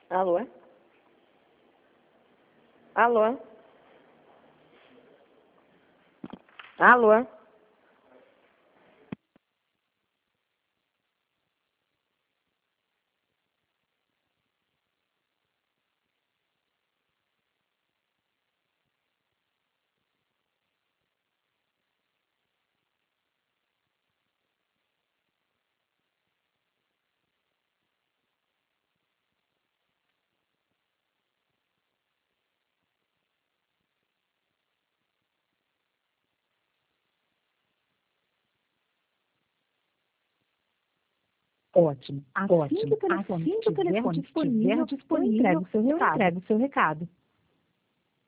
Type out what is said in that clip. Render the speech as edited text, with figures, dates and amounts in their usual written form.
Alô? Alô? Alô? Ótimo, Assim ótimo. que o telefone Assim que o telefone estiver disponível, eu entrego o seu eu recado. entrego o seu recado.